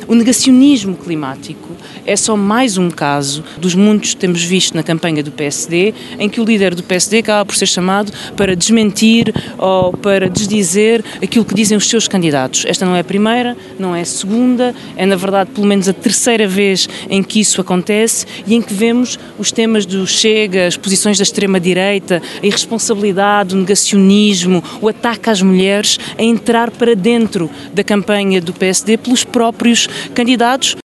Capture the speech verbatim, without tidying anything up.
O negacionismo climático é só mais um caso dos muitos que temos visto na campanha do P S D, em que o líder do P S D acaba por ser chamado para desmentir ou para desdizer aquilo que dizem os seus candidatos. Esta não é a primeira, não é a segunda, é na verdade pelo menos a terceira vez em que isso acontece e em que vemos os temas do Chega, as posições da extrema-direita, a irresponsabilidade, o negacionismo, o ataque às mulheres a entrar para dentro da campanha do P S D pelos próprios candidatos.